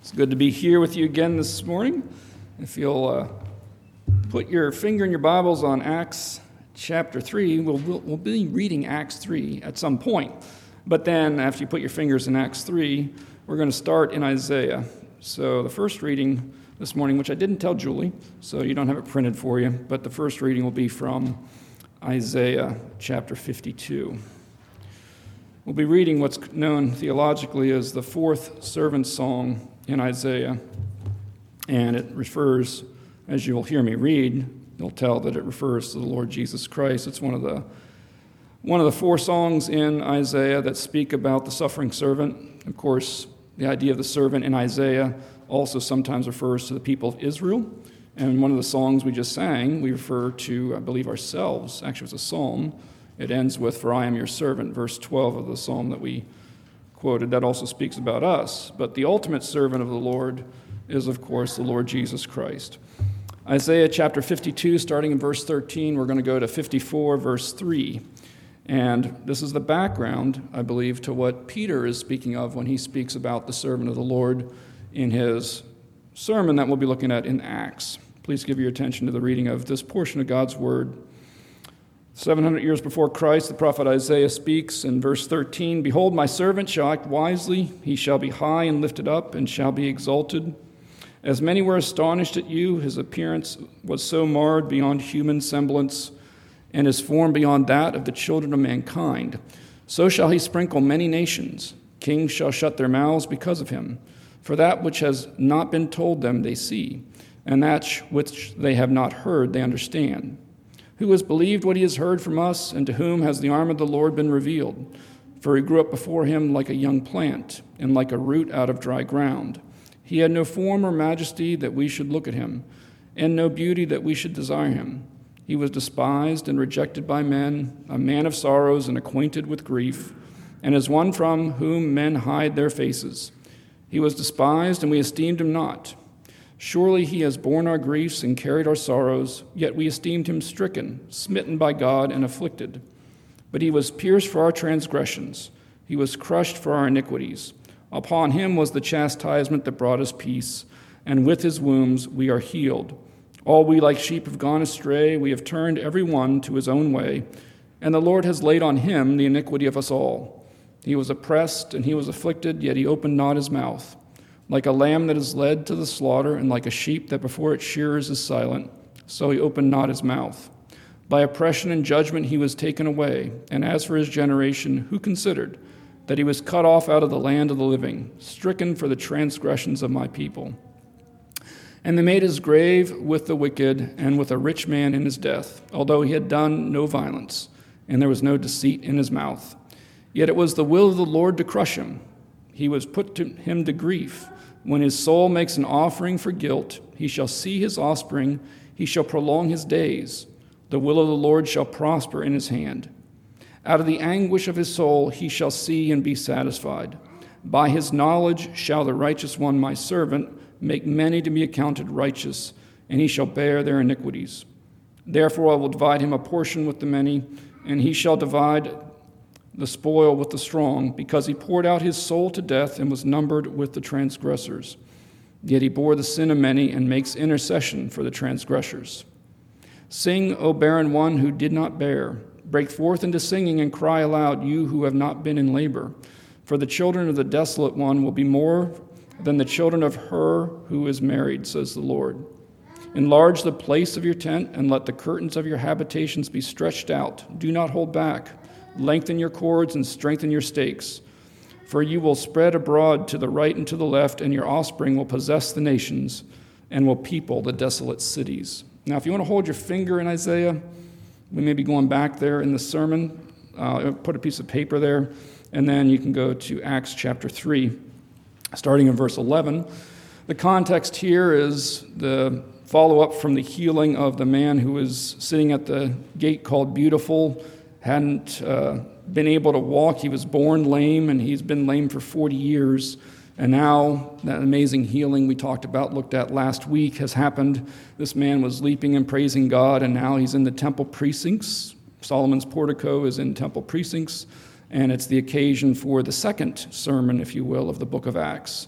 It's good to be here with you again this morning. If you'll put your finger in your Bibles on Acts chapter 3, we'll be reading Acts 3 at some point. But then after you put your fingers in Acts 3, we're going to start in Isaiah. So the first reading this morning, which I didn't tell Julie, so you don't have it printed for you, but the first reading will be from Isaiah chapter 52. We'll be reading what's known theologically as the fourth servant song in Isaiah, and it refers, as you'll hear me read, you'll tell that it refers to the Lord Jesus Christ. It's one of the four songs in Isaiah that speak about the suffering servant. Of course, the idea of the servant in Isaiah also sometimes refers to the people of Israel, and one of the songs we just sang, we refer to, I believe, ourselves. Actually, it's a psalm. It ends with, "For I am your servant," verse 12 of the psalm that we quoted. That also speaks about us. But the ultimate servant of the Lord is, of course, the Lord Jesus Christ. Isaiah chapter 52, starting in verse 13, we're going to go to 54, verse 3. And this is the background, I believe, to what Peter is speaking of when he speaks about the servant of the Lord in his sermon that we'll be looking at in Acts. Please give your attention to the reading of this portion of God's word. 700 years before Christ, the prophet Isaiah speaks in verse 13, "Behold, my servant shall act wisely. He shall be high and lifted up and shall be exalted. As many were astonished at you, his appearance was so marred beyond human semblance, and his form beyond that of the children of mankind. So shall he sprinkle many nations. Kings shall shut their mouths because of him. For that which has not been told them they see, and that which they have not heard they understand. Who has believed what he has heard from us, and to whom has the arm of the Lord been revealed? For he grew up before him like a young plant, and like a root out of dry ground. He had no form or majesty that we should look at him, and no beauty that we should desire him. He was despised and rejected by men, a man of sorrows and acquainted with grief, and as one from whom men hide their faces. He was despised, and we esteemed him not. Surely he has borne our griefs and carried our sorrows, yet we esteemed him stricken, smitten by God, and afflicted. But he was pierced for our transgressions. He was crushed for our iniquities. Upon him was the chastisement that brought us peace, and with his wounds we are healed. All we like sheep have gone astray. We have turned every one to his own way, and the Lord has laid on him the iniquity of us all. He was oppressed and he was afflicted, yet he opened not his mouth. Like a lamb that is led to the slaughter, and like a sheep that before its shearers is silent, so he opened not his mouth. By oppression and judgment he was taken away. And as for his generation, who considered that he was cut off out of the land of the living, stricken for the transgressions of my people? And they made his grave with the wicked and with a rich man in his death, although he had done no violence, and there was no deceit in his mouth. Yet it was the will of the Lord to crush him. He was put to him to grief. When his soul makes an offering for guilt, he shall see his offspring, he shall prolong his days. The will of the Lord shall prosper in his hand. Out of the anguish of his soul he shall see and be satisfied. By his knowledge shall the righteous one, my servant, make many to be accounted righteous, and he shall bear their iniquities. Therefore I will divide him a portion with the many, and he shall divide the spoil with the strong, because he poured out his soul to death and was numbered with the transgressors. Yet he bore the sin of many and makes intercession for the transgressors. Sing, O barren one who did not bear. Break forth into singing and cry aloud, you who have not been in labor. For the children of the desolate one will be more than the children of her who is married, says the Lord. Enlarge the place of your tent, and let the curtains of your habitations be stretched out. Do not hold back. Lengthen your cords and strengthen your stakes. For you will spread abroad to the right and to the left, and your offspring will possess the nations and will people the desolate cities. Now, if you want to hold your finger in Isaiah, we may be going back there in the sermon. Put a piece of paper there, and then you can go to Acts chapter 3, starting in verse 11. The context here is the follow-up from the healing of the man who was sitting at the gate called Beautiful, hadn't been able to walk. He was born lame, and he's been lame for 40 years. And now that amazing healing we looked at last week has happened. This man was leaping and praising God, and now he's in the temple precincts. Solomon's portico is in temple precincts, and it's the occasion for the second sermon, if you will, of the book of Acts.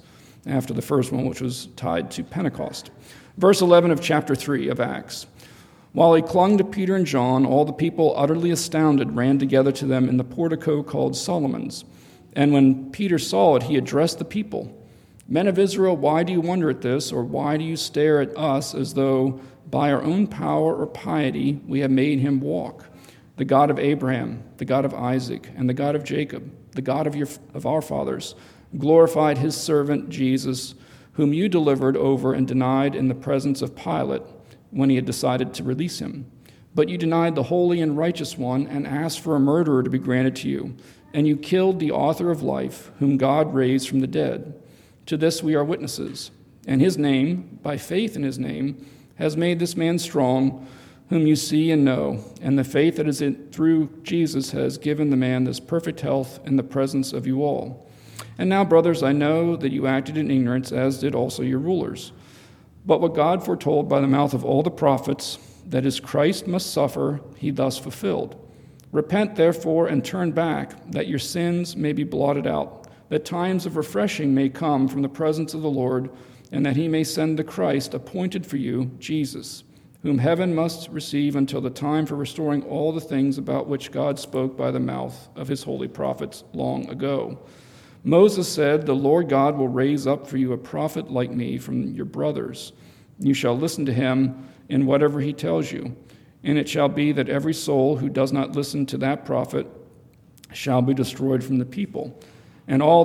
after the first one, which was tied to Pentecost. Verse 11 of chapter 3 of Acts. While he clung to Peter and John, all the people, utterly astounded, ran together to them in the portico called Solomon's. And when Peter saw it, he addressed the people. Men of Israel, why do you wonder at this, or why do you stare at us as though by our own power or piety we have made him walk? The God of Abraham, the God of Isaac, and the God of Jacob, the God of our fathers, glorified his servant Jesus, whom you delivered over and denied in the presence of Pilate when he had decided to release him. But you denied the holy and righteous one and asked for a murderer to be granted to you, and you killed the author of life, whom God raised from the dead. To this we are witnesses. And his name, by faith in his name, has made this man strong, whom you see and know, and the faith that is through Jesus has given the man this perfect health in the presence of you all. And now, brothers, I know that you acted in ignorance, as did also your rulers. But what God foretold by the mouth of all the prophets, that his Christ must suffer, he thus fulfilled. Repent, therefore, and turn back, that your sins may be blotted out, that times of refreshing may come from the presence of the Lord, and that he may send the Christ appointed for you, Jesus, whom heaven must receive until the time for restoring all the things about which God spoke by the mouth of his holy prophets long ago. Moses said, the Lord God will raise up for you a prophet like me from your brothers. You shall listen to him in whatever he tells you. And it shall be that every soul who does not listen to that prophet shall be destroyed from the people. And all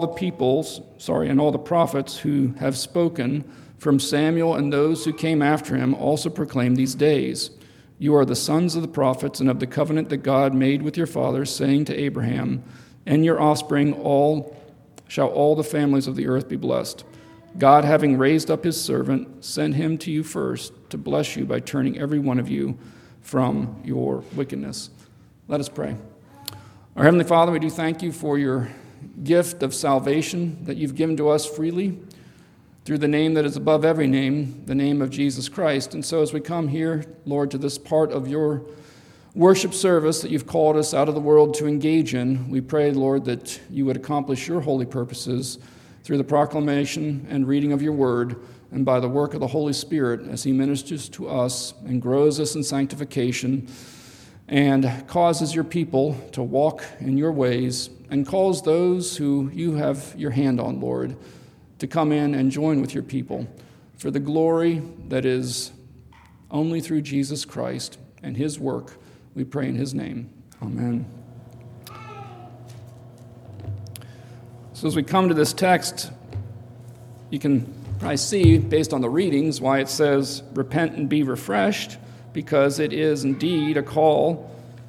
the prophets who have spoken from Samuel and those who came after him also proclaim these days. You are the sons of the prophets and of the covenant that God made with your fathers, saying to Abraham, and your offspring shall all the families of the earth be blessed. God, having raised up his servant, sent him to you first to bless you by turning every one of you from your wickedness. Let us pray. Our Heavenly Father, we do thank you for your gift of salvation that you've given to us freely through the name that is above every name, the name of Jesus Christ. And so as we come here, Lord, to this part of your worship service that you've called us out of the world to engage in, we pray, Lord, that you would accomplish your holy purposes through the proclamation and reading of your word and by the work of the Holy Spirit as he ministers to us and grows us in sanctification and causes your people to walk in your ways and calls those who you have your hand on, Lord, to come in and join with your people for the glory that is only through Jesus Christ and his work. We pray in his name. Amen. So as we come to this text, you can probably see, based on the readings, why it says, repent and be refreshed, because it is indeed a call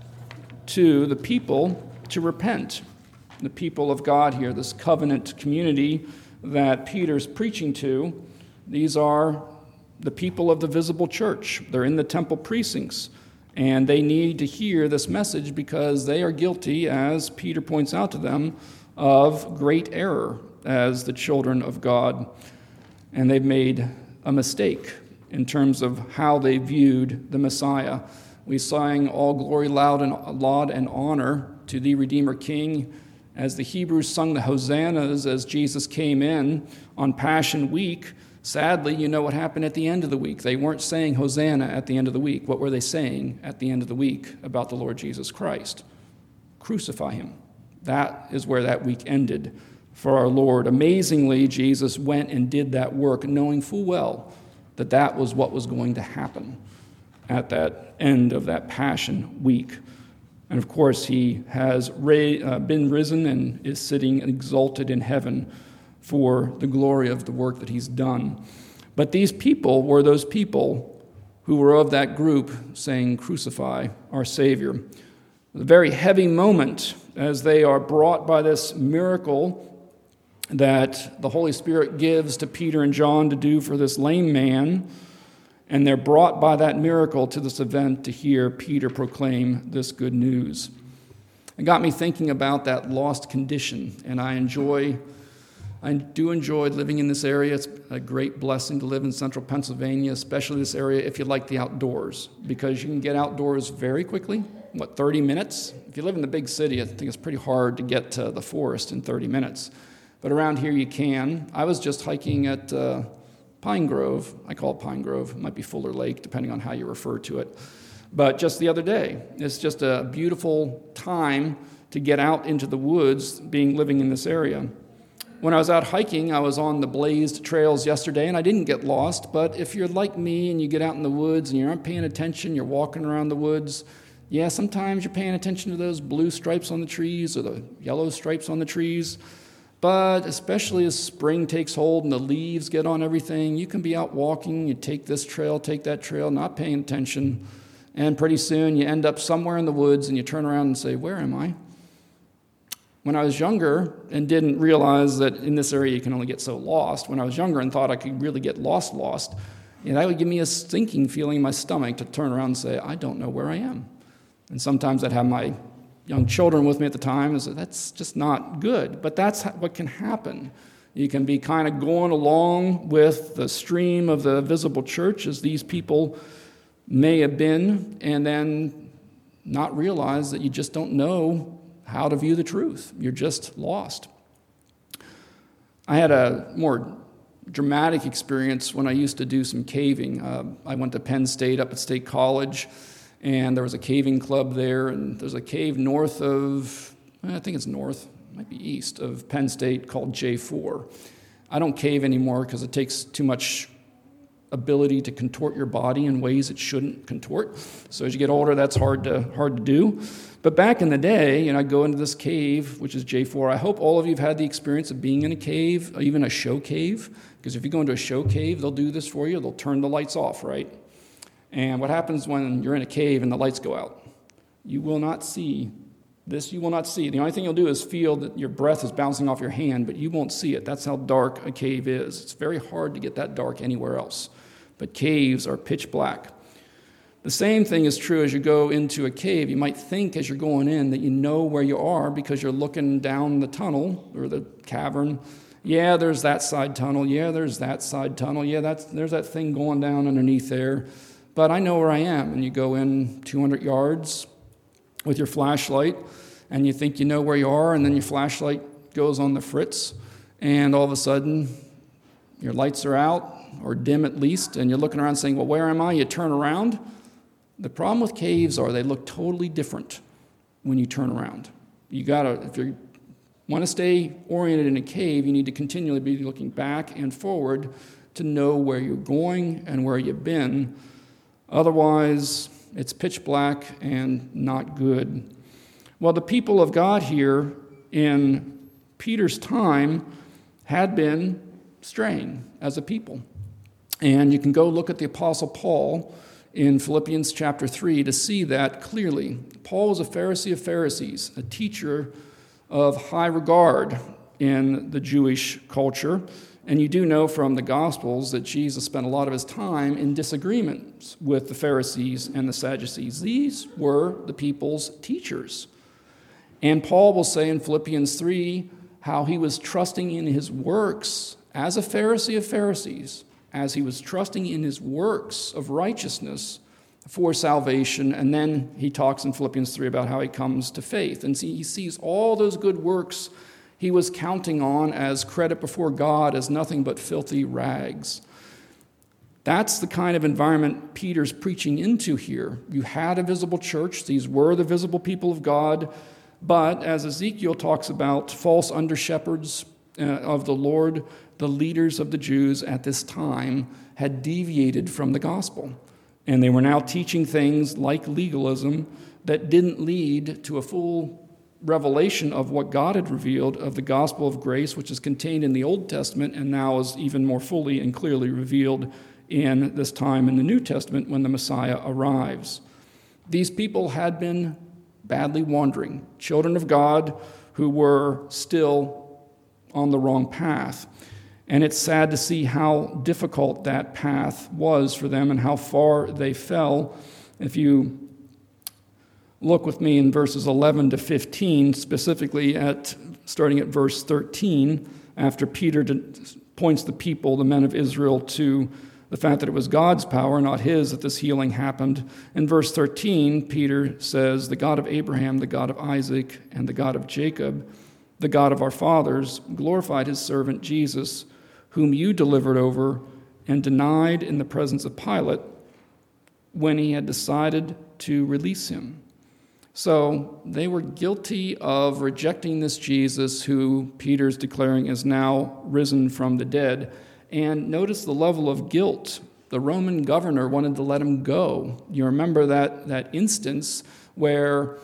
to the people to repent. The people of God here, this covenant community that Peter's preaching to, these are the people of the visible church. They're in the temple precincts, and they need to hear this message because they are guilty, as Peter points out to them, of great error as the children of God. And they've made a mistake in terms of how they viewed the Messiah. We sang all glory, laud and honor to the Redeemer King, as the Hebrews sung the hosannas as Jesus came in on Passion Week. Sadly, you know what happened at the end of the week. They weren't saying Hosanna at the end of the week. What were they saying at the end of the week about the Lord Jesus Christ? Crucify him. That is where that week ended for our Lord. Amazingly, Jesus went and did that work, knowing full well that that was what was going to happen at that end of that Passion Week. And of course, he has been risen and is sitting exalted in heaven for the glory of the work that he's done. But these people were those people who were of that group saying, crucify our Savior. A very heavy moment as they are brought by this miracle that the Holy Spirit gives to Peter and John to do for this lame man. And they're brought by that miracle to this event to hear Peter proclaim this good news. It got me thinking about that lost condition, and I do enjoy living in this area. It's a great blessing to live in central Pennsylvania, especially this area if you like the outdoors, because you can get outdoors very quickly. 30 minutes? If you live in the big city, I think it's pretty hard to get to the forest in 30 minutes. but around here you can. I was just hiking at Pine Grove. I call it Pine Grove. It might be Fuller Lake, depending on how you refer to it. But just the other day, it's just a beautiful time to get out into the woods, living in this area. When I was out hiking, I was on the blazed trails yesterday, and I didn't get lost. But if you're like me and you get out in the woods and you aren't paying attention, you're walking around the woods, yeah, sometimes you're paying attention to those blue stripes on the trees or the yellow stripes on the trees. But especially as spring takes hold and the leaves get on everything, you can be out walking, you take this trail, take that trail, not paying attention, and pretty soon you end up somewhere in the woods and you turn around and say, where am I? When I was younger and didn't realize that in this area you can only get so lost, when I was younger and thought I could really get lost, that would give me a stinking feeling in my stomach to turn around and say, I don't know where I am. And sometimes I'd have my young children with me at the time and say, that's just not good. But that's what can happen. You can be kind of going along with the stream of the visible church as these people may have been, and then not realize that you just don't know how to view the truth. You're just lost. I had a more dramatic experience when I used to do some caving. I went to Penn State up at State College, and there was a caving club there, and there's a cave north of, I think it's north, might be east of Penn State called J4. I don't cave anymore because it takes too much ability to contort your body in ways it shouldn't contort. So as you get older, that's hard to do. But back in the day, I'd go into this cave, which is J4. I hope all of you have had the experience of being in a cave, even a show cave, because if you go into a show cave, they'll do this for you. They'll turn the lights off, right? And what happens when you're in a cave and the lights go out? You will not see this. You will not see. The only thing you'll do is feel that your breath is bouncing off your hand, but you won't see it. That's how dark a cave is. It's very hard to get that dark anywhere else. But caves are pitch black. The same thing is true as you go into a cave. You might think as you're going in that you know where you are because you're looking down the tunnel or the cavern. Yeah, there's that side tunnel. Yeah, there's that side tunnel. Yeah, there's that thing going down underneath there. But I know where I am. And you go in 200 yards with your flashlight, and you think you know where you are, and then your flashlight goes on the fritz, and all of a sudden your lights are out, or dim at least, and you're looking around saying, well, where am I? You turn around. The problem with caves are they look totally different when you turn around. If you want to stay oriented in a cave, you need to continually be looking back and forward to know where you're going and where you've been. Otherwise, it's pitch black and not good. Well, the people of God here in Peter's time had been straying as a people. And you can go look at the Apostle Paul in Philippians chapter 3 to see that clearly. Paul was a Pharisee of Pharisees, a teacher of high regard in the Jewish culture. And you do know from the Gospels that Jesus spent a lot of his time in disagreements with the Pharisees and the Sadducees. These were the people's teachers. And Paul will say in Philippians 3 how he was trusting in his works as a Pharisee of Pharisees, as he was trusting in his works of righteousness for salvation. And then he talks in Philippians 3 about how he comes to faith. And he sees all those good works he was counting on as credit before God as nothing but filthy rags. That's the kind of environment Peter's preaching into here. You had a visible church. These were the visible people of God. But as Ezekiel talks about, false under-shepherds of the Lord, the leaders of the Jews at this time had deviated from the gospel. And they were now teaching things like legalism that didn't lead to a full revelation of what God had revealed of the gospel of grace, which is contained in the Old Testament and now is even more fully and clearly revealed in this time in the New Testament when the Messiah arrives. These people had been badly wandering, children of God who were still on the wrong path. And it's sad to see how difficult that path was for them and how far they fell. If you look with me in verses 11 to 15, specifically starting at verse 13, after Peter points the people, the men of Israel, to the fact that it was God's power, not his, that this healing happened. In verse 13, Peter says, the God of Abraham, the God of Isaac, and the God of Jacob The God of our fathers glorified his servant Jesus, whom you delivered over and denied in the presence of Pilate when he had decided to release him." So they were guilty of rejecting this Jesus who Peter's declaring is now risen from the dead. And notice the level of guilt. The Roman governor wanted to let him go. You remember that instance where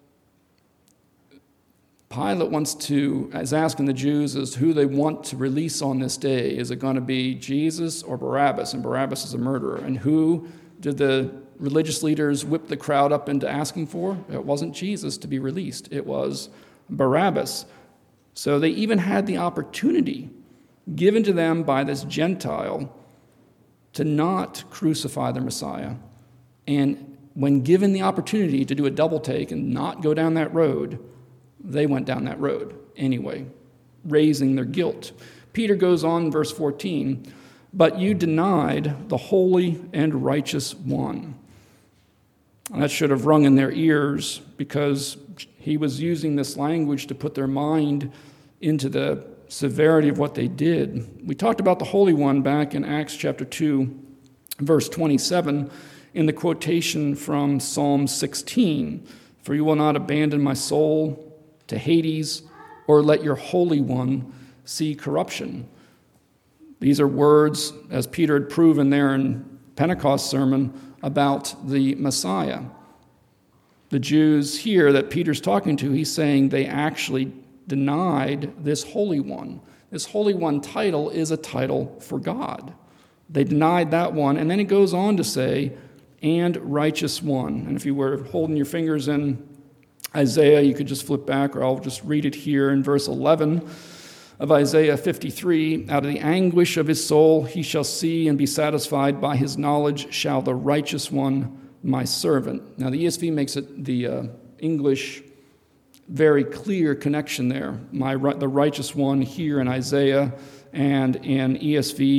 Pilate is asking the Jews as who they want to release on this day. Is it going to be Jesus or Barabbas? And Barabbas is a murderer. And who did the religious leaders whip the crowd up into asking for? It wasn't Jesus to be released. It was Barabbas. So they even had the opportunity given to them by this Gentile to not crucify their Messiah. And when given the opportunity to do a double take and not go down that road, they went down that road anyway, raising their guilt. Peter goes on in verse 14, "But you denied the holy and righteous one." And that should have rung in their ears because he was using this language to put their mind into the severity of what they did. We talked about the Holy One back in Acts chapter 2, verse 27, in the quotation from Psalm 16, "For you will not abandon my soul to Hades, or let your Holy One see corruption." These are words, as Peter had proven there in Pentecost sermon, about the Messiah. The Jews here that Peter's talking to, he's saying they actually denied this Holy One. This Holy One title is a title for God. They denied that one, and then it goes on to say, "and righteous one." And if you were holding your fingers in Isaiah, you could just flip back, or I'll just read it here in verse 11 of Isaiah 53. "Out of the anguish of his soul he shall see and be satisfied. By his knowledge shall the righteous one, my servant." Now the ESV makes it the English very clear connection there. The righteous one here in Isaiah, and in the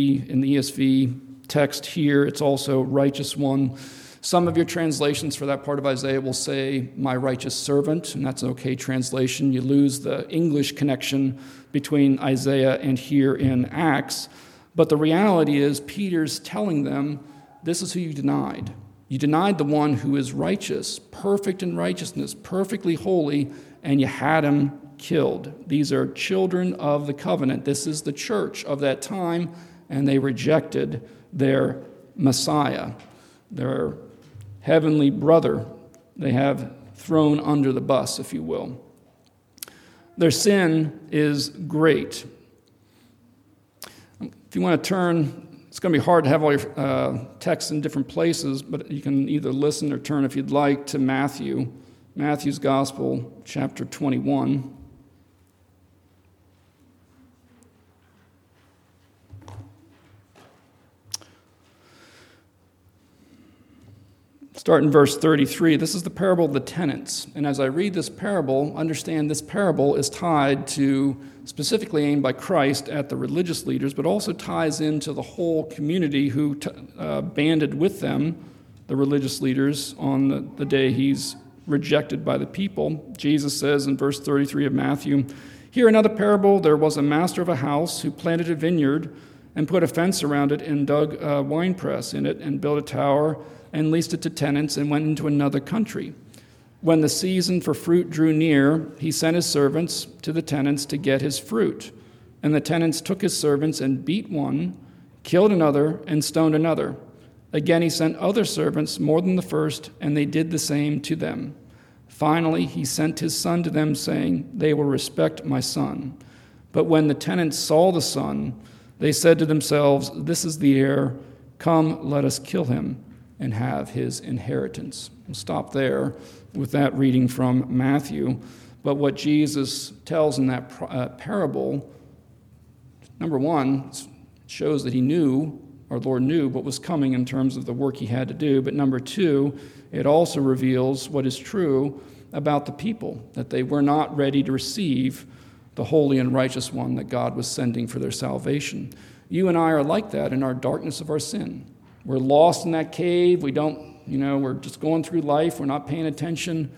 ESV text here, it's also righteous one. Some of your translations for that part of Isaiah will say, "my righteous servant," and that's an okay translation. You lose the English connection between Isaiah and here in Acts. But the reality is, Peter's telling them, this is who you denied. You denied the one who is righteous, perfect in righteousness, perfectly holy, and you had him killed. These are children of the covenant. This is the church of that time, and they rejected their Messiah, their heavenly brother. They have thrown under the bus, if you will. Their sin is great. If you want to turn, it's going to be hard to have all your texts in different places, but you can either listen or turn, if you'd like, to Matthew's Gospel, chapter 21. Start in verse 33. This is the parable of the tenants. And as I read this parable, understand this parable is tied to, specifically aimed by Christ at the religious leaders, but also ties into the whole community who banded with them, the religious leaders, on the day he's rejected by the people. Jesus says in verse 33 of Matthew, "Here another parable, there was a master of a house who planted a vineyard and put a fence around it and dug a winepress in it and built a tower and leased it to tenants and went into another country. When the season for fruit drew near, he sent his servants to the tenants to get his fruit. And the tenants took his servants and beat one, killed another, and stoned another. Again he sent other servants more than the first, and they did the same to them. Finally he sent his son to them, saying, 'They will respect my son.' But when the tenants saw the son, they said to themselves, 'This is the heir. Come, let us kill him and have his inheritance.'" We'll stop there with that reading from Matthew. But what Jesus tells in that parable, number one, shows that our Lord knew what was coming in terms of the work he had to do. But number two, it also reveals what is true about the people, that they were not ready to receive the holy and righteous one that God was sending for their salvation. You and I are like that in our darkness of our sin. We're lost in that cave. We're just going through life. We're not paying attention.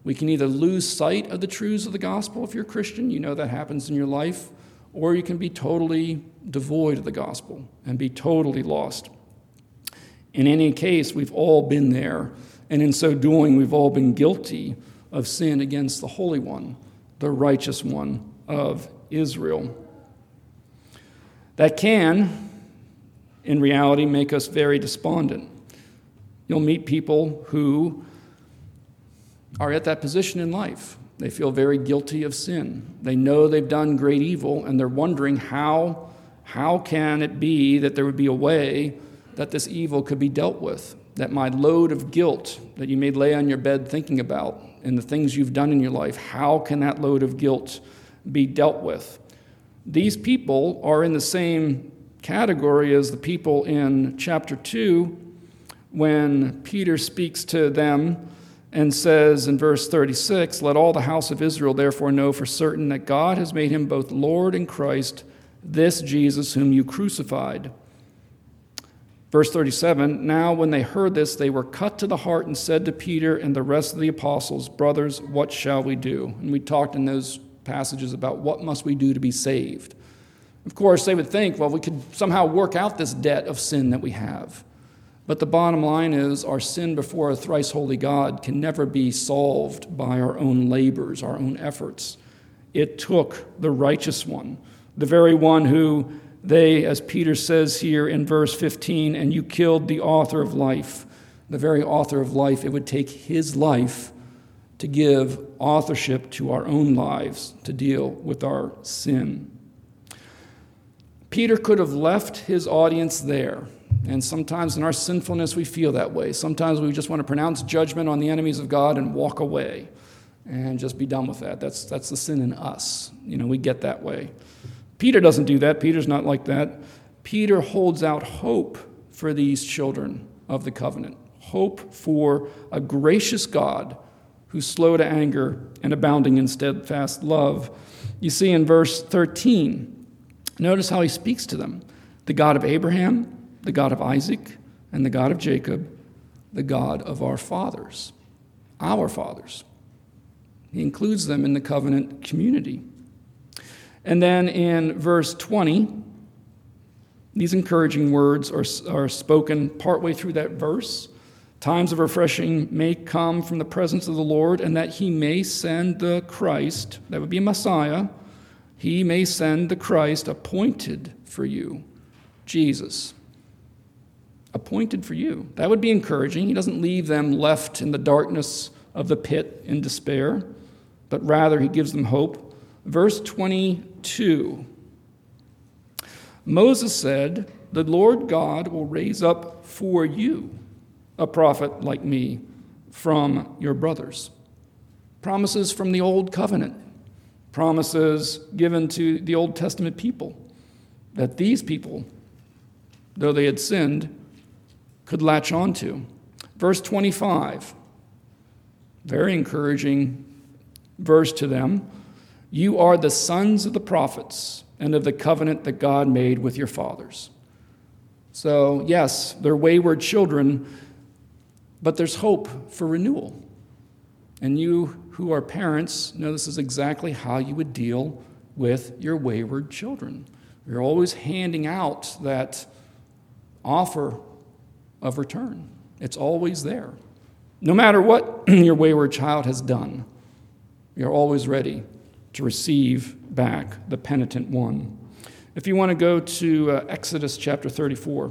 We can either lose sight of the truths of the gospel if you're a Christian, you know that happens in your life, or you can be totally devoid of the gospel and be totally lost. In any case, we've all been there, and in so doing, we've all been guilty of sin against the Holy One, the righteous one of Israel. That can, in reality, make us very despondent. You'll meet people who are at that position in life. They feel very guilty of sin. They know they've done great evil, and they're wondering how can it be that there would be a way that this evil could be dealt with, that my load of guilt that you may lay on your bed thinking about and the things you've done in your life, how can that load of guilt be dealt with? These people are in the same category as the people in chapter 2 when Peter speaks to them and says in verse 36, "Let all the house of Israel therefore know for certain that God has made him both Lord and Christ, this Jesus whom you crucified." Verse 37, "Now when they heard this, they were cut to the heart and said to Peter and the rest of the apostles, 'Brothers, what shall we do?'" And we talked in those passages about what must we do to be saved. Of course, they would think, well, we could somehow work out this debt of sin that we have. But the bottom line is our sin before a thrice holy God can never be solved by our own labors, our own efforts. It took the righteous one, the very one who they, as Peter says here in verse 15, "And you killed the author of life." The very author of life, it would take his life to give authorship to our own lives, to deal with our sin. Peter could have left his audience there. And sometimes in our sinfulness, we feel that way. Sometimes we just want to pronounce judgment on the enemies of God and walk away and just be done with that. That's the sin in us. We get that way. Peter doesn't do that. Peter's not like that. Peter holds out hope for these children of the covenant. Hope for a gracious God who's slow to anger and abounding in steadfast love. You see in verse 13, notice how he speaks to them. "The God of Abraham, the God of Isaac, and the God of Jacob, the God of our fathers." Our fathers. He includes them in the covenant community. And then in verse 20, these encouraging words are spoken partway through that verse. "Times of refreshing may come from the presence of the Lord, and that he may send the Christ," that would be a Messiah, "he may send the Christ appointed for you, Jesus." Appointed for you. That would be encouraging. He doesn't leave them left in the darkness of the pit in despair, but rather he gives them hope. Verse 22, "Moses said, 'The Lord God will raise up for you a prophet like me from your brothers.'" Promises from the Old Covenant. Promises given to the Old Testament people that these people, though they had sinned, could latch on to. Verse 25, very encouraging verse to them. "You are the sons of the prophets and of the covenant that God made with your fathers." So, yes, they're wayward children, but there's hope for renewal. And you who are parents know this is exactly how you would deal with your wayward children. You're always handing out that offer of return. It's always there. No matter what your wayward child has done, you're always ready to receive back the penitent one. If you want to go to Exodus chapter 34,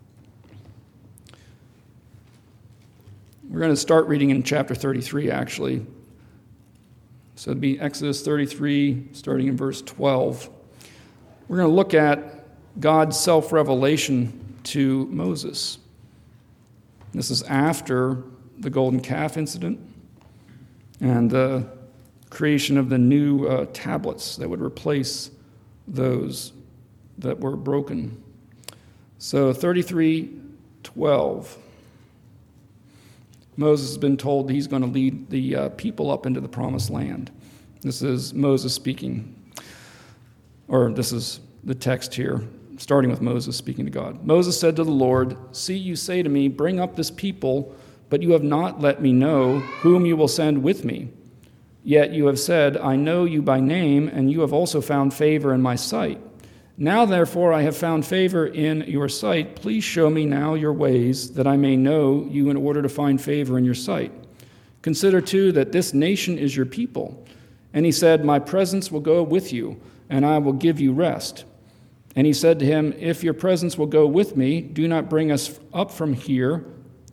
we're going to start reading in chapter 33, actually. So it'd be Exodus 33, starting in verse 12. We're going to look at God's self-revelation to Moses. This is after the golden calf incident and the creation of the new tablets that would replace those that were broken. So 33:12. Moses has been told he's going to lead the people up into the promised land. This is Moses speaking, or this is the text here, starting with Moses speaking to God. "Moses said to the Lord, 'See, you say to me, bring up this people, but you have not let me know whom you will send with me. Yet you have said, I know you by name, and you have also found favor in my sight. Now, therefore, I have found favor in your sight. Please show me now your ways, that I may know you in order to find favor in your sight. Consider, too, that this nation is your people. And he said, my presence will go with you, and I will give you rest. And he said to him, if your presence will go with me, do not bring us up from here.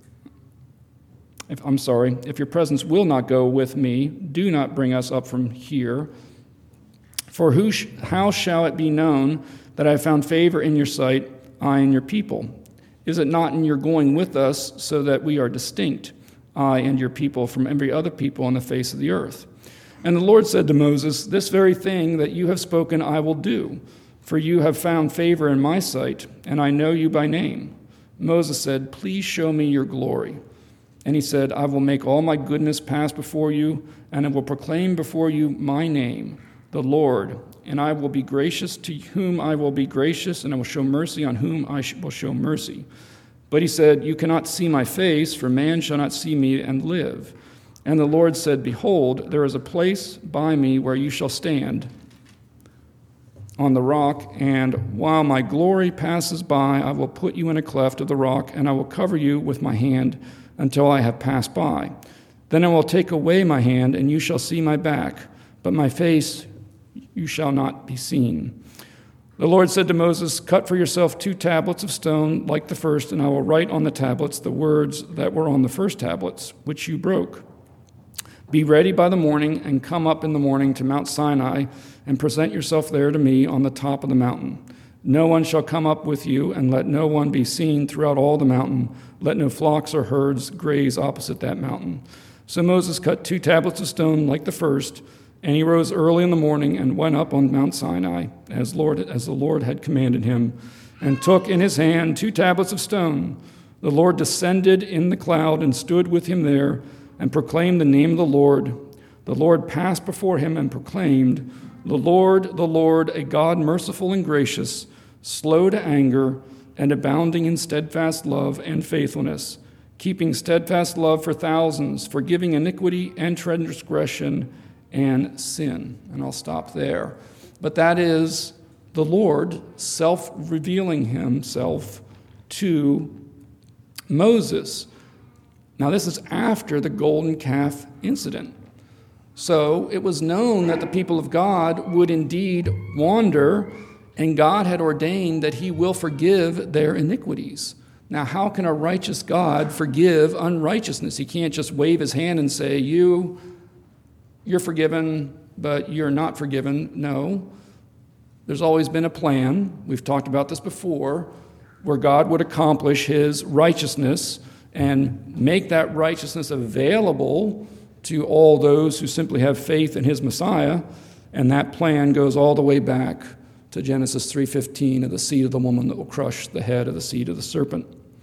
If your presence will not go with me, do not bring us up from here. For how shall it be known that I have found favor in your sight, I and your people? Is it not in your going with us, so that we are distinct, I and your people, from every other people on the face of the earth? And the Lord said to Moses, this very thing that you have spoken I will do, for you have found favor in my sight, and I know you by name. Moses said, please show me your glory. And he said, I will make all my goodness pass before you, and I will proclaim before you my name, the Lord, and I will be gracious to whom I will be gracious, and I will show mercy on whom I will show mercy. But he said, you cannot see my face, for man shall not see me and live. And the Lord said, behold, there is a place by me where you shall stand on the rock, and while my glory passes by, I will put you in a cleft of the rock, and I will cover you with my hand until I have passed by. Then I will take away my hand, and you shall see my back, but my face you shall not be seen. The Lord said to Moses, cut for yourself 2 tablets of stone like the first, and I will write on the tablets the words that were on the first tablets, which you broke. Be ready by the morning, and come up in the morning to Mount Sinai, and present yourself there to me on the top of the mountain. No one shall come up with you, and let no one be seen throughout all the mountain. Let no flocks or herds graze opposite that mountain. So Moses cut 2 tablets of stone like the first, and he rose early in the morning and went up on Mount Sinai, as the Lord had commanded him, and took in his hand 2 tablets of stone. The Lord descended in the cloud and stood with him there, and proclaimed the name of the Lord. The Lord passed before him and proclaimed, the Lord, a God merciful and gracious, slow to anger, and abounding in steadfast love and faithfulness, keeping steadfast love for thousands, forgiving iniquity and transgression and sin. And I'll stop there. But that is the Lord self-revealing himself to Moses. Now, this is after the golden calf incident. So it was known that the people of God would indeed wander, and God had ordained that he will forgive their iniquities. Now, how can a righteous God forgive unrighteousness? He can't just wave his hand and say, you're forgiven, but you're not forgiven. No. There's always been a plan. We've talked about this before, where God would accomplish his righteousness and make that righteousness available to all those who simply have faith in his Messiah. And that plan goes all the way back to Genesis 3:15, of the seed of the woman that will crush the head of the seed of the serpent.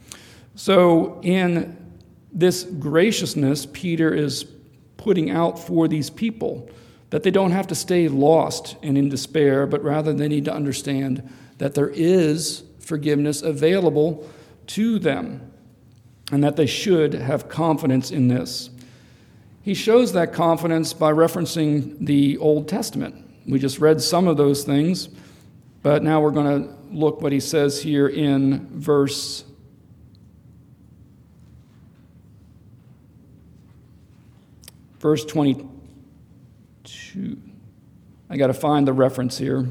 So in this graciousness, Peter is putting out for these people that they don't have to stay lost and in despair, but rather they need to understand that there is forgiveness available to them, and that they should have confidence in this. He shows that confidence by referencing the Old Testament. We just read some of those things, but now we're going to look what he says here in verse 22. I got to find the reference here.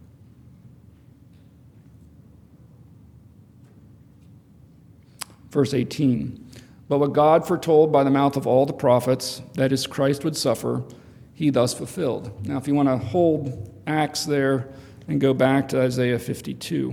Verse 18. But what God foretold by the mouth of all the prophets, that is, Christ would suffer, he thus fulfilled. Now, if you want to hold Acts there and go back to Isaiah 52.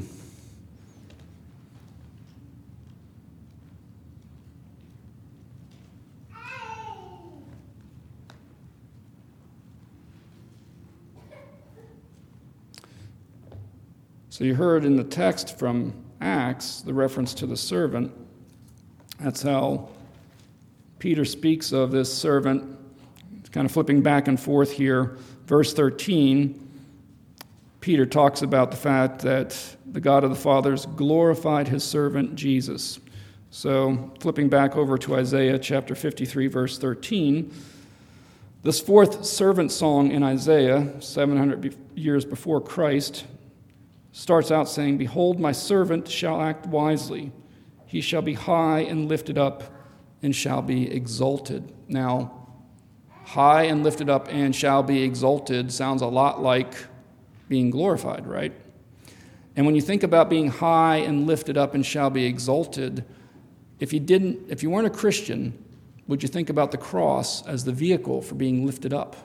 So you heard in the text from Acts the reference to the servant. That's how Peter speaks of this servant. It's kind of flipping back and forth here. Verse 13, Peter talks about the fact that the God of the fathers glorified his servant Jesus. So flipping back over to Isaiah chapter 53, verse 13, This fourth servant song in Isaiah, 700 years before Christ, starts out saying, "Behold, my servant shall act wisely. He shall be high and lifted up and shall be exalted." Now, high and lifted up and shall be exalted sounds a lot like being glorified, right? And when you think about being high and lifted up and shall be exalted, if you weren't a Christian, would you think about the cross as the vehicle for being lifted up?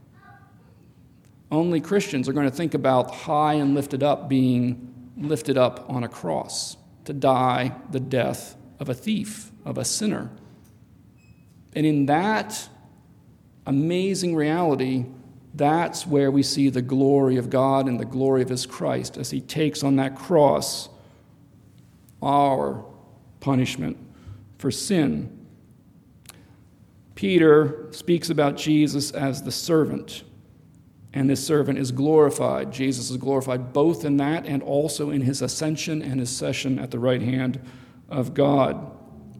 Only Christians are going to think about high and lifted up being lifted up on a cross to die the death of a thief, of a sinner. And in that amazing reality, that's where we see the glory of God and the glory of his Christ as he takes on that cross our punishment for sin. Peter speaks about Jesus as the servant, and this servant is glorified. Jesus is glorified both in that and also in his ascension and his session at the right hand of God.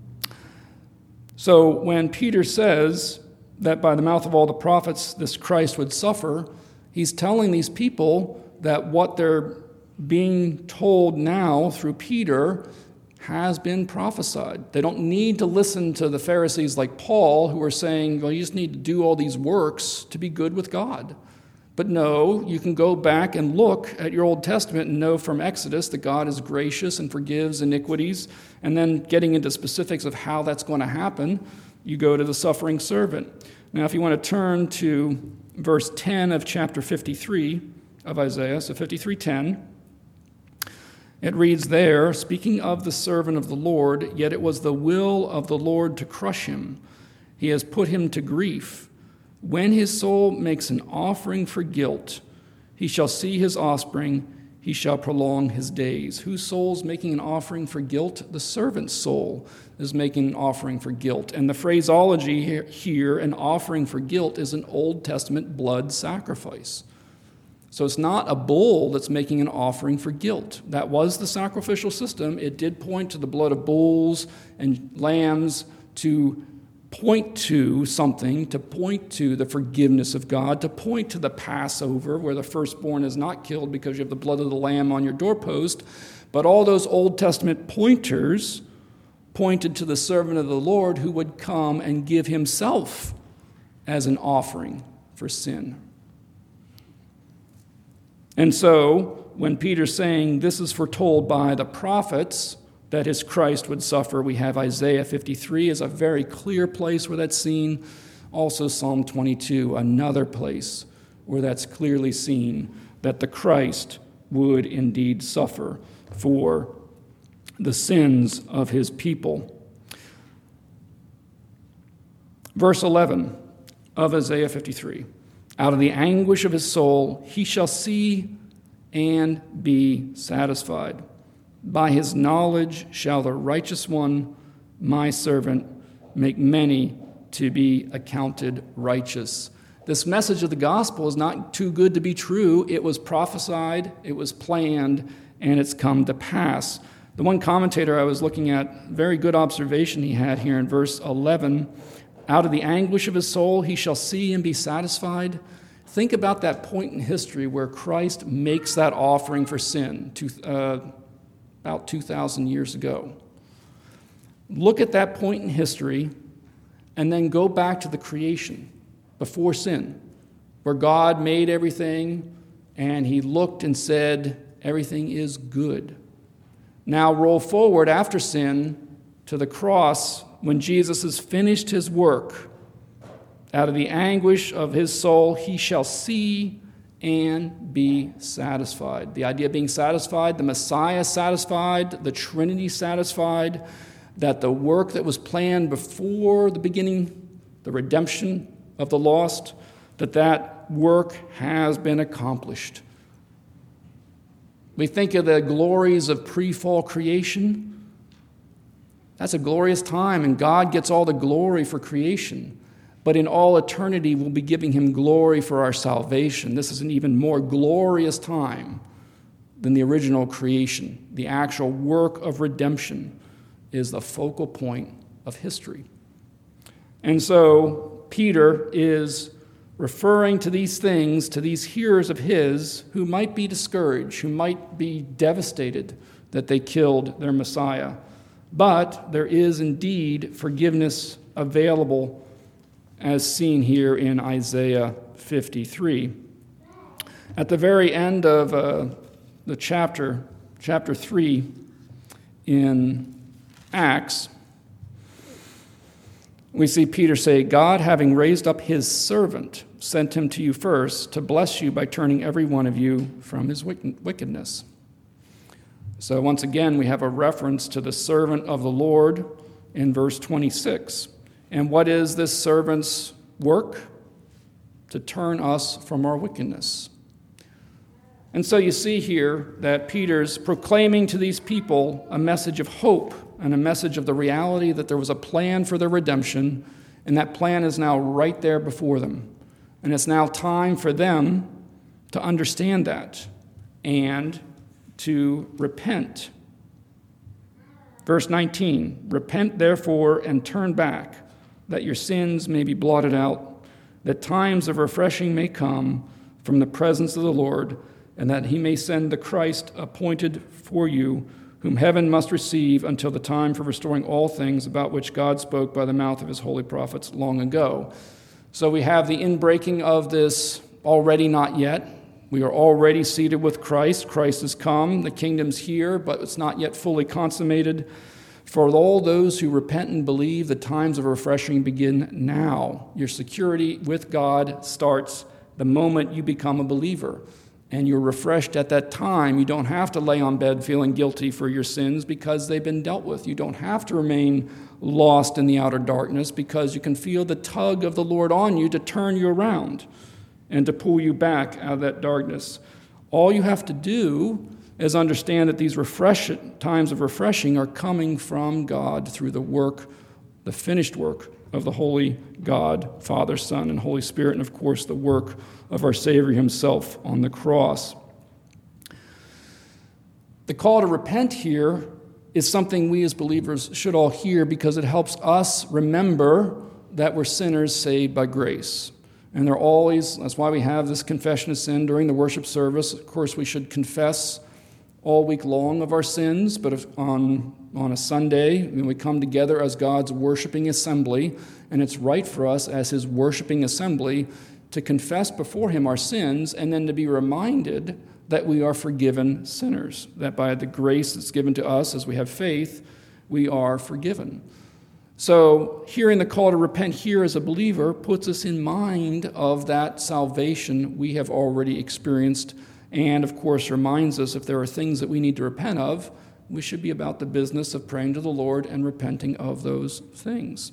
So when Peter says that by the mouth of all the prophets this Christ would suffer, he's telling these people that what they're being told now through Peter has been prophesied. They don't need to listen to the Pharisees like Paul, who are saying, well, you just need to do all these works to be good with God. But no, you can go back and look at your Old Testament and know from Exodus that God is gracious and forgives iniquities. And then getting into specifics of how that's going to happen, you go to the suffering servant. Now, if you want to turn to verse 10 of chapter 53 of Isaiah, so 53:10, it reads there, "Speaking of the servant of the Lord, yet it was the will of the Lord to crush him. He has put him to grief. When his soul makes an offering for guilt, he shall see his offspring, he shall prolong his days." Whose soul's making an offering for guilt? The servant's soul is making an offering for guilt. And the phraseology here, an offering for guilt, is an Old Testament blood sacrifice. So it's not a bull that's making an offering for guilt. That was the sacrificial system. It did point to the blood of bulls and lambs to point to something, to point to the forgiveness of God, to point to the Passover, where the firstborn is not killed because you have the blood of the lamb on your doorpost. But all those Old Testament pointers pointed to the servant of the Lord who would come and give himself as an offering for sin. And so, when Peter's saying this is foretold by the prophets that his Christ would suffer, we have Isaiah 53 as a very clear place where that's seen. Also Psalm 22, another place where that's clearly seen, that the Christ would indeed suffer for the sins of his people. Verse 11 of Isaiah 53. "Out of the anguish of his soul he shall see and be satisfied. By his knowledge shall the righteous one, my servant, make many to be accounted righteous." This message of the gospel is not too good to be true. It was prophesied, it was planned, and it's come to pass. The one commentator I was looking at, very good observation he had here in verse 11, "Out of the anguish of his soul he shall see and be satisfied." Think about that point in history where Christ makes that offering for sin about 2,000 years ago. Look at that point in history and then go back to the creation before sin, where God made everything and he looked and said, everything is good. Now roll forward after sin to the cross when Jesus has finished his work. Out of the anguish of his soul he shall see and be satisfied. The idea of being satisfied, the Messiah satisfied, the Trinity satisfied, that the work that was planned before the beginning, the redemption of the lost, that work has been accomplished. We think of the glories of pre-fall creation. That's a glorious time, and God gets all the glory for creation. But in all eternity, we'll be giving him glory for our salvation. This is an even more glorious time than the original creation. The actual work of redemption is the focal point of history. And so Peter is referring to these things to these hearers of his who might be discouraged, who might be devastated that they killed their Messiah. But there is indeed forgiveness available, as seen here in Isaiah 53. At the very end of the chapter 3 in Acts, we see Peter say, God, having raised up his servant, sent him to you first to bless you by turning every one of you from his wickedness. So once again, we have a reference to the servant of the Lord in verse 26. And what is this servant's work? To turn us from our wickedness. And so you see here that Peter's proclaiming to these people a message of hope and a message of the reality that there was a plan for their redemption, and that plan is now right there before them. And it's now time for them to understand that and to repent. Verse 19, repent therefore and turn back, that your sins may be blotted out, that times of refreshing may come from the presence of the Lord, and that he may send the Christ appointed for you, whom heaven must receive until the time for restoring all things about which God spoke by the mouth of his holy prophets long ago. So we have the inbreaking of this already not yet. We are already seated with Christ. Christ has come. The kingdom's here, but it's not yet fully consummated. For all those who repent and believe, the times of refreshing begin now. Your security with God starts the moment you become a believer. And you're refreshed at that time. You don't have to lay on bed feeling guilty for your sins because they've been dealt with. You don't have to remain lost in the outer darkness because you can feel the tug of the Lord on you to turn you around and to pull you back out of that darkness. All you have to do is understand that these times of refreshing are coming from God through the finished work of the Holy God, Father, Son, and Holy Spirit, and of course the work of our Savior himself on the cross. The call to repent here is something we as believers should all hear because it helps us remember that we're sinners saved by grace. And that's why we have this confession of sin during the worship service. Of course, we should confess all week long of our sins, but on a Sunday, when we come together as God's worshiping assembly, and it's right for us as his worshiping assembly to confess before him our sins and then to be reminded that we are forgiven sinners, that by the grace that's given to us as we have faith, we are forgiven. So hearing the call to repent here as a believer puts us in mind of that salvation we have already experienced, and of course reminds us if there are things that we need to repent of, we should be about the business of praying to the Lord and repenting of those things.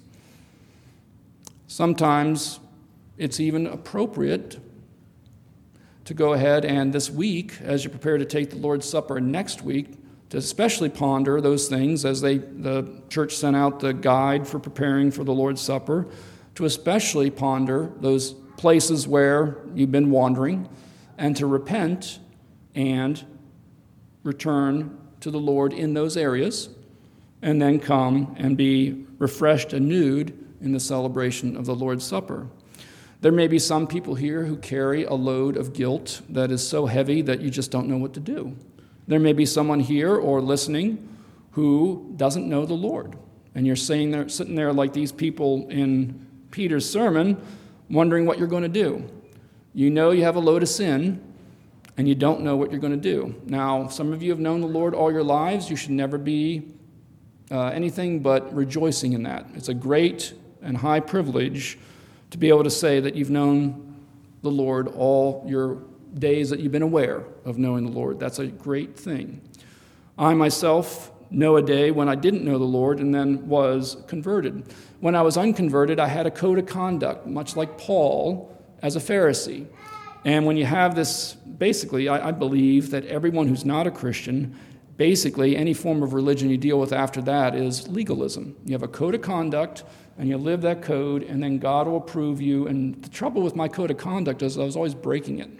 Sometimes it's even appropriate to go ahead and this week, as you prepare to take the Lord's Supper next week, to especially ponder those things as the church sent out the guide for preparing for the Lord's Supper, to especially ponder those places where you've been wandering and to repent and return to the Lord in those areas, and then come and be refreshed and renewed in the celebration of the Lord's Supper. There may be some people here who carry a load of guilt that is so heavy that you just don't know what to do. There may be someone here or listening who doesn't know the Lord, and you're sitting there like these people in Peter's sermon, wondering what you're going to do. You know you have a load of sin, and you don't know what you're going to do. Now, some of you have known the Lord all your lives. You should never be anything but rejoicing in that. It's a great and high privilege to be able to say that you've known the Lord all your days that you've been aware of knowing the Lord. That's a great thing. I myself know a day when I didn't know the Lord and then was converted. When I was unconverted, I had a code of conduct, much like Paul as a Pharisee. And when you have this, basically, I believe that everyone who's not a Christian, basically any form of religion you deal with after that is legalism. You have a code of conduct, and you live that code, and then God will approve you. And the trouble with my code of conduct is I was always breaking it.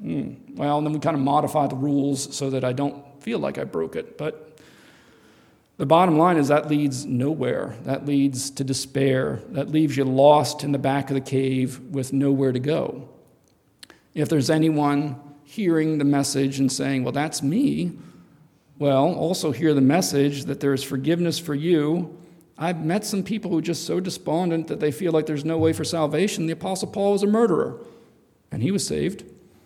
Well, and then we kind of modify the rules so that I don't feel like I broke it. But The bottom line is that leads nowhere. That leads to despair. That leaves you lost in the back of the cave with nowhere to go. If there's anyone hearing the message and saying, well, that's me, well, also hear the message that there is forgiveness for you. I've met some people who are just so despondent that they feel like there's no way for salvation. The Apostle Paul was a murderer, and he was saved.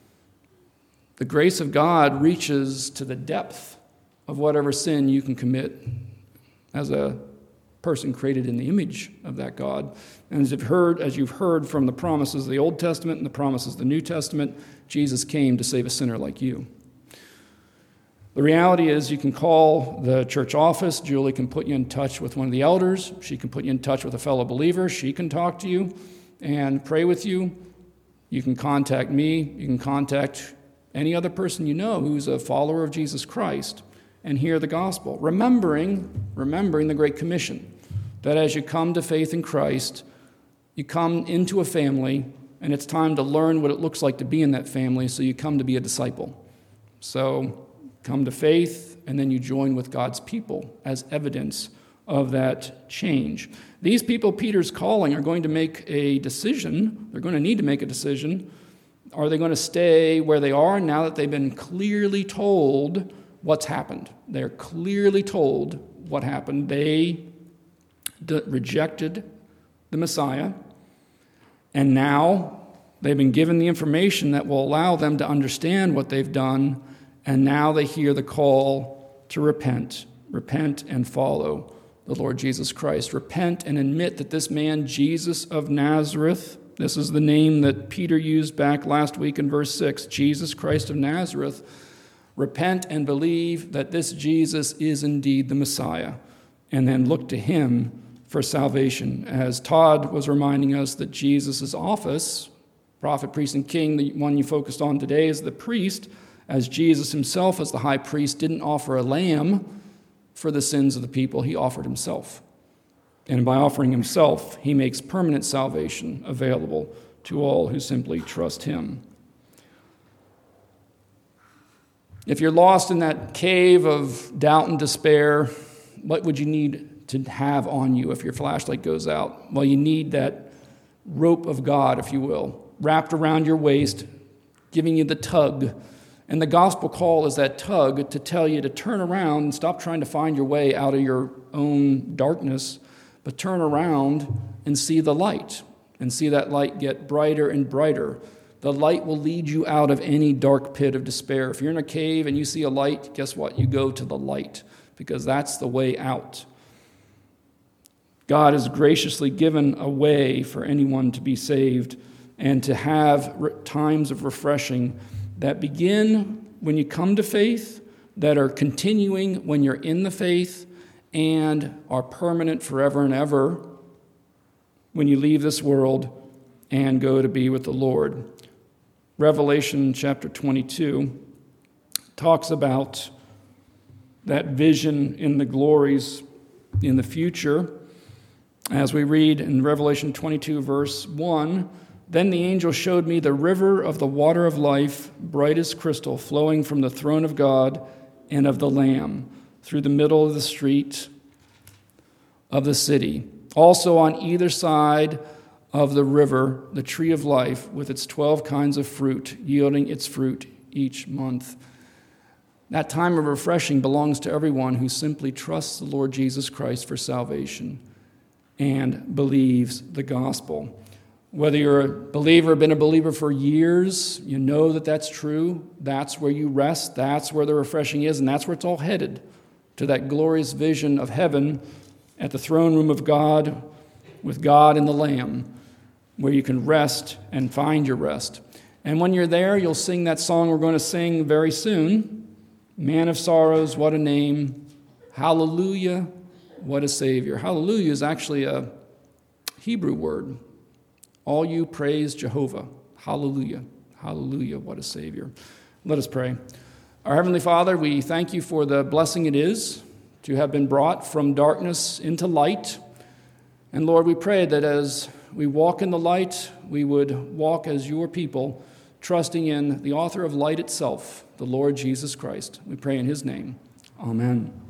The grace of God reaches to the depth of whatever sin you can commit as a person created in the image of that God. And as you've heard from the promises of the Old Testament and the promises of the New Testament, Jesus came to save a sinner like you. The reality is you can call the church office. Julie can put you in touch with one of the elders. She can put you in touch with a fellow believer. She can talk to you and pray with you. You can contact me. You can contact any other person you know who's a follower of Jesus Christ and hear the gospel, remembering the Great Commission, that as you come to faith in Christ, you come into a family, and it's time to learn what it looks like to be in that family, so you come to be a disciple. So come to faith, and then you join with God's people as evidence of that change. These people Peter's calling are going to make a decision. They're going to need to make a decision. Are they going to stay where they are now that they've been clearly told what's happened? They're clearly told what happened. They rejected the Messiah, and now they've been given the information that will allow them to understand what they've done, and now they hear the call to repent. Repent and follow the Lord Jesus Christ. Repent and admit that this man, Jesus of Nazareth, this is the name that Peter used back last week in verse 6, Jesus Christ of Nazareth. Repent and believe that this Jesus is indeed the Messiah, and then look to him for salvation. As Todd was reminding us that Jesus' office, prophet, priest, and king, the one you focused on today, is the priest, as Jesus himself as the high priest didn't offer a lamb for the sins of the people, he offered himself. And by offering himself, he makes permanent salvation available to all who simply trust him. If you're lost in that cave of doubt and despair, what would you need to have on you if your flashlight goes out? Well, you need that rope of God, if you will, wrapped around your waist, giving you the tug. And the gospel call is that tug to tell you to turn around and stop trying to find your way out of your own darkness, but turn around and see the light, and see that light get brighter and brighter. The light will lead you out of any dark pit of despair. If you're in a cave and you see a light, guess what? You go to the light, because that's the way out. God has graciously given a way for anyone to be saved and to have times of refreshing that begin when you come to faith, that are continuing when you're in the faith, and are permanent forever and ever when you leave this world and go to be with the Lord. Revelation chapter 22 talks about that vision in the glories in the future. As we read in Revelation 22, verse 1, "Then the angel showed me the river of the water of life, bright as crystal, flowing from the throne of God and of the Lamb, through the middle of the street of the city. Also on either side of the river, the tree of life, with its 12 kinds of fruit, yielding its fruit each month." That time of refreshing belongs to everyone who simply trusts the Lord Jesus Christ for salvation and believes the gospel. Whether you're a believer, been a believer for years, you know that that's true. That's where you rest. That's where the refreshing is, and that's where it's all headed, to that glorious vision of heaven at the throne room of God, with God and the Lamb, where you can rest and find your rest. And when you're there, you'll sing that song we're going to sing very soon, "Man of Sorrows, what a name. Hallelujah, what a Savior." Hallelujah is actually a Hebrew word. All you praise Jehovah. Hallelujah. Hallelujah, what a Savior. Let us pray. Our Heavenly Father, we thank you for the blessing it is to have been brought from darkness into light. And Lord, we pray that as we walk in the light, we would walk as your people, trusting in the author of light itself, the Lord Jesus Christ. We pray in his name. Amen.